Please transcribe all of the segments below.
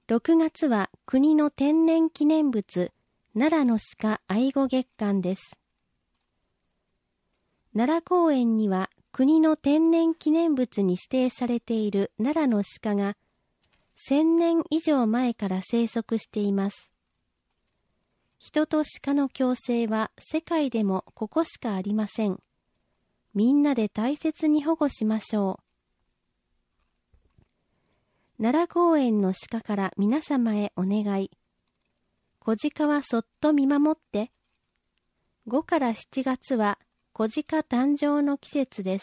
6月は国の天然記念物、奈良の鹿愛護月間です。奈良公園には国の天然記念物に指定されている奈良の鹿が1000年以上前から生息しています。人と鹿の共生は世界でもここしかありません。みんなで大切に保護しましょう。奈良公園の鹿から皆様へお願い。子鹿はそっと見守って。5から7月は子鹿誕生の季節です。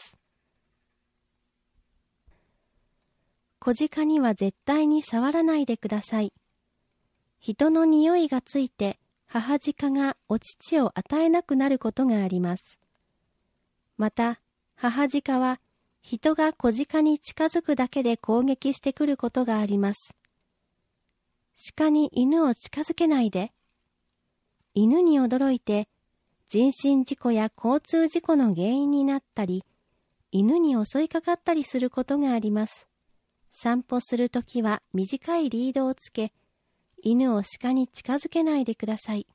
子鹿には絶対に触らないでください。人の匂いがついて母鹿がお乳を与えなくなることがあります。また、母鹿は人が子鹿に近づくだけで攻撃してくることがあります。鹿に犬を近づけないで。犬に驚いて人身事故や交通事故の原因になったり、犬に襲いかかったりすることがあります。散歩するときは短いリードをつけ、犬を鹿に近づけないでください。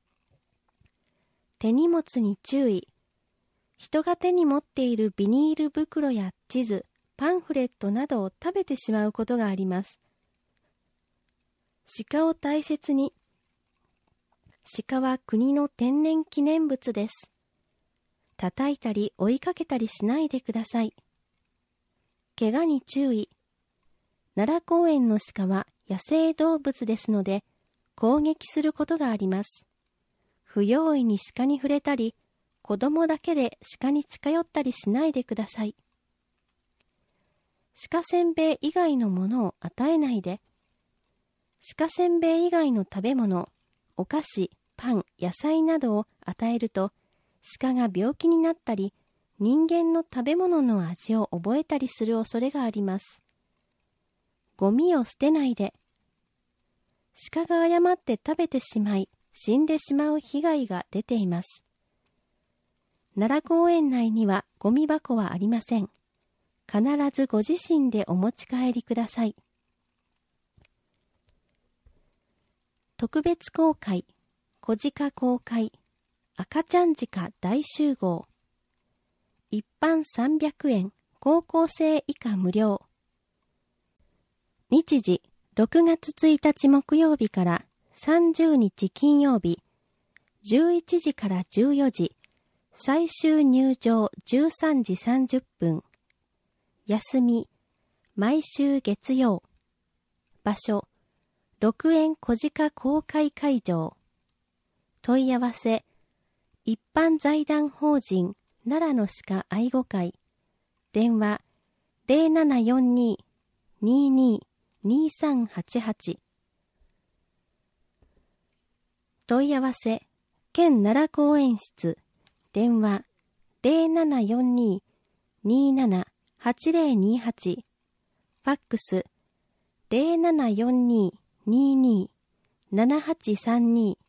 手荷物に注意。人が手に持っているビニール袋や地図、パンフレットなどを食べてしまうことがあります。鹿を大切に。鹿は国の天然記念物です。叩いたり追いかけたりしないでください。怪我に注意。奈良公園の鹿は野生動物ですので、攻撃することがあります。不用意に鹿に触れたり、子供だけで鹿に近寄ったりしないでください。鹿せんべい以外のものを与えないで。鹿せんべい以外の食べ物、お菓子、パン、野菜などを与えると、鹿が病気になったり、人間の食べ物の味を覚えたりする恐れがあります。ゴミを捨てないで。鹿が誤って食べてしまい、死んでしまう被害が出ています。奈良公園内にはゴミ箱はありません。必ずご自身でお持ち帰りください。特別公開、子鹿公開、赤ちゃん鹿大集合。一般300円、高校生以下無料。日時、6月1日木曜日から30日金曜日、11時から14時、最終入場13時30分。休み、毎週月曜。場所、鹿苑小鹿公開会場。問い合わせ、一般財団法人奈良の鹿愛護会。電話、0742-22-2388。問い合わせ、県奈良公園室。電話0742-27-8028。ファックス0742-22-7832。